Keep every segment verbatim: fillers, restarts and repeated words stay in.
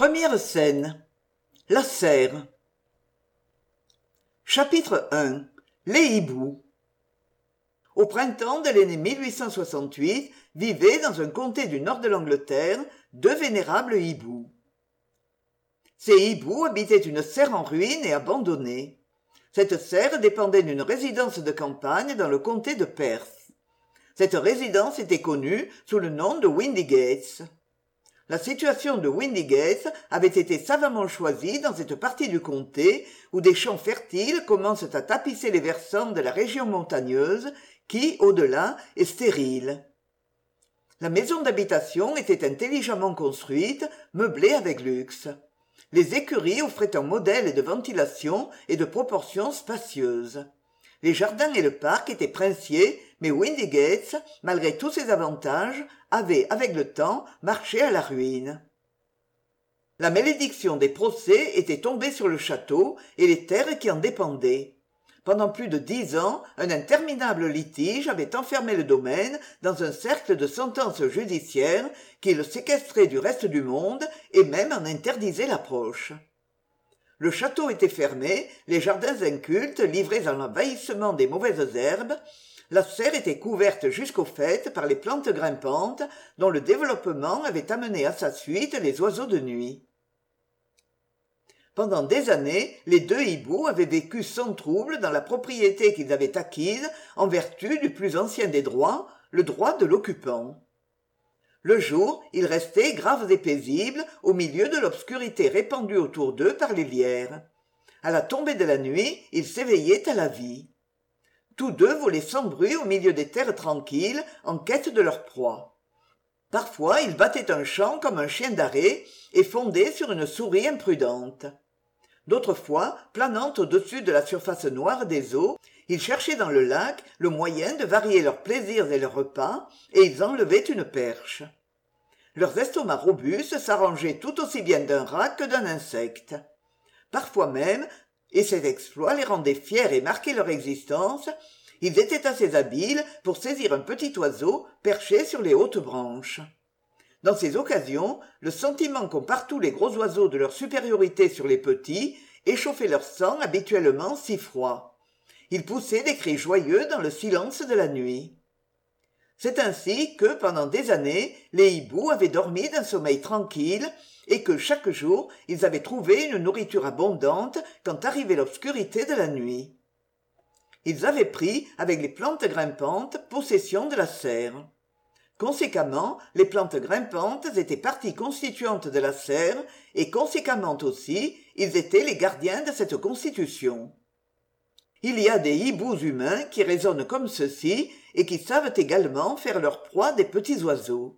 Première scène. La serre. Chapitre un. Les hiboux. Au printemps de l'année mille huit cent soixante-huit vivaient dans un comté du nord de l'Angleterre deux vénérables hiboux. Ces hiboux habitaient une serre en ruine et abandonnée. Cette serre dépendait d'une résidence de campagne dans le comté de Perth. Cette résidence était connue sous le nom de Windygates. La situation de Windygates avait été savamment choisie dans cette partie du comté où des champs fertiles commencent à tapisser les versants de la région montagneuse qui, au-delà, est stérile. La maison d'habitation était intelligemment construite, meublée avec luxe. Les écuries offraient un modèle de ventilation et de proportions spacieuses. Les jardins et le parc étaient princiers, mais Windygates, malgré tous ses avantages, avait, avec le temps, marché à la ruine. La malédiction des procès était tombée sur le château et les terres qui en dépendaient. Pendant plus de dix ans, un interminable litige avait enfermé le domaine dans un cercle de sentences judiciaires qui le séquestraient du reste du monde et même en interdisaient l'approche. Le château était fermé, les jardins incultes livrés à l'envahissement des mauvaises herbes, la serre était couverte jusqu'au faîte par les plantes grimpantes dont le développement avait amené à sa suite les oiseaux de nuit. Pendant des années, les deux hiboux avaient vécu sans trouble dans la propriété qu'ils avaient acquise en vertu du plus ancien des droits, le droit de l'occupant. Le jour, ils restaient graves et paisibles au milieu de l'obscurité répandue autour d'eux par les lierres. À la tombée de la nuit, ils s'éveillaient à la vie. Tous deux volaient sans bruit au milieu des terres tranquilles, en quête de leur proie. Parfois, ils battaient un chant comme un chien d'arrêt et fondaient sur une souris imprudente. D'autres fois, planant au-dessus de la surface noire des eaux, ils cherchaient dans le lac le moyen de varier leurs plaisirs et leurs repas, et ils enlevaient une perche. Leurs estomacs robustes s'arrangeaient tout aussi bien d'un rat que d'un insecte. Parfois même, et ces exploits les rendaient fiers et marquaient leur existence, ils étaient assez habiles pour saisir un petit oiseau perché sur les hautes branches. Dans ces occasions, le sentiment qu'ont partout les gros oiseaux de leur supériorité sur les petits échauffait leur sang habituellement si froid. Ils poussaient des cris joyeux dans le silence de la nuit. C'est ainsi que, pendant des années, les hiboux avaient dormi d'un sommeil tranquille et que, chaque jour, ils avaient trouvé une nourriture abondante quand arrivait l'obscurité de la nuit. Ils avaient pris, avec les plantes grimpantes, possession de la serre. Conséquemment, les plantes grimpantes étaient partie constituante de la serre et conséquemment aussi, ils étaient les gardiens de cette constitution. Il y a des hiboux humains qui raisonnent comme ceux-ci et qui savent également faire leur proie des petits oiseaux.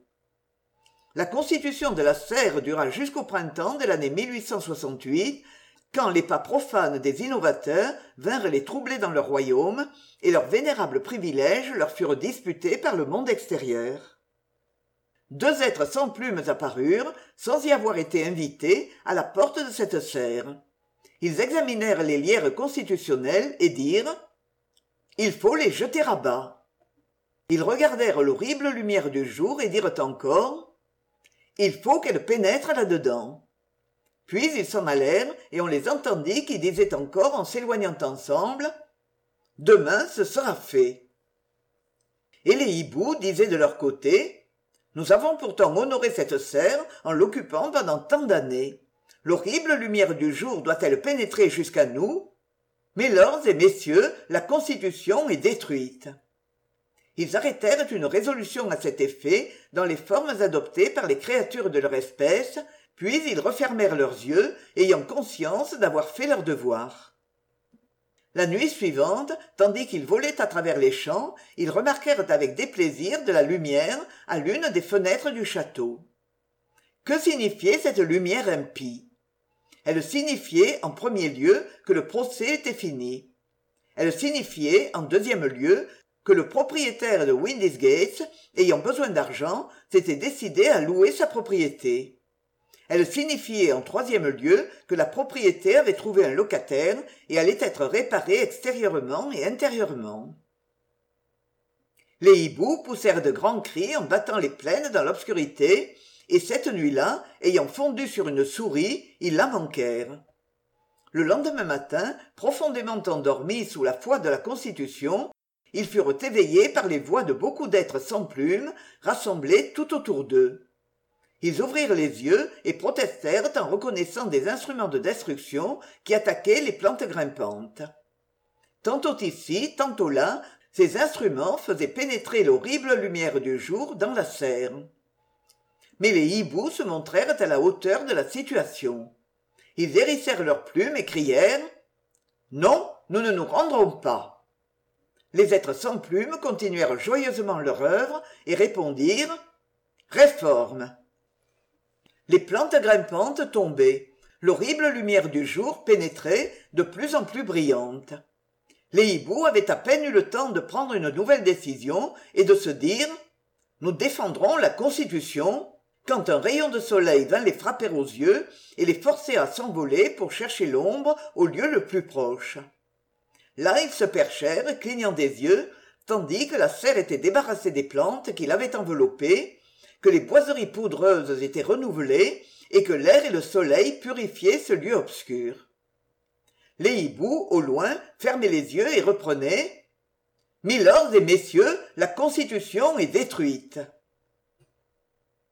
La constitution de la serre dura jusqu'au printemps de l'année mille huit cent soixante-huit, quand les pas profanes des innovateurs vinrent les troubler dans leur royaume et leurs vénérables privilèges leur furent disputés par le monde extérieur. Deux êtres sans plumes apparurent, sans y avoir été invités, à la porte de cette serre. Ils examinèrent les lierres constitutionnelles et dirent « Il faut les jeter à bas ». Ils regardèrent l'horrible lumière du jour et dirent encore « Il faut qu'elle pénètre là-dedans ». Puis ils s'en allèrent et on les entendit qui disaient encore en s'éloignant ensemble « Demain ce sera fait ». Et les hiboux disaient de leur côté « Nous avons pourtant honoré cette serre en l'occupant pendant tant d'années. L'horrible lumière du jour doit-elle pénétrer jusqu'à nous ? Mais lords et messieurs, la Constitution est détruite. » Ils arrêtèrent une résolution à cet effet dans les formes adoptées par les créatures de leur espèce, puis ils refermèrent leurs yeux, ayant conscience d'avoir fait leur devoir. La nuit suivante, tandis qu'ils volaient à travers les champs, ils remarquèrent avec déplaisir de la lumière à l'une des fenêtres du château. Que signifiait cette lumière impie ? Elle signifiait, en premier lieu, que le procès était fini. Elle signifiait, en deuxième lieu, que le propriétaire de Windygates, ayant besoin d'argent, s'était décidé à louer sa propriété. Elle signifiait en troisième lieu que la propriété avait trouvé un locataire et allait être réparée extérieurement et intérieurement. Les hiboux poussèrent de grands cris en battant les plaines dans l'obscurité et cette nuit-là, ayant fondu sur une souris, ils la manquèrent. Le lendemain matin, profondément endormis sous la foi de la Constitution, ils furent éveillés par les voix de beaucoup d'êtres sans plumes, rassemblés tout autour d'eux. Ils ouvrirent les yeux et protestèrent en reconnaissant des instruments de destruction qui attaquaient les plantes grimpantes. Tantôt ici, tantôt là, ces instruments faisaient pénétrer l'horrible lumière du jour dans la serre. Mais les hiboux se montrèrent à la hauteur de la situation. Ils hérissèrent leurs plumes et crièrent « Non, nous ne nous rendrons pas !» Les êtres sans plumes continuèrent joyeusement leur œuvre et répondirent « Réforme !» Les plantes grimpantes tombaient. L'horrible lumière du jour pénétrait, de plus en plus brillante. Les hiboux avaient à peine eu le temps de prendre une nouvelle décision et de se dire « Nous défendrons la Constitution !» quand un rayon de soleil vint les frapper aux yeux et les forcer à s'envoler pour chercher l'ombre au lieu le plus proche. Là ils se perchèrent, clignant des yeux, tandis que la serre était débarrassée des plantes qui l'avaient enveloppée, que les boiseries poudreuses étaient renouvelées et que l'air et le soleil purifiaient ce lieu obscur. Les hiboux, au loin, fermaient les yeux et reprenaient « Milords et messieurs, la Constitution est détruite !»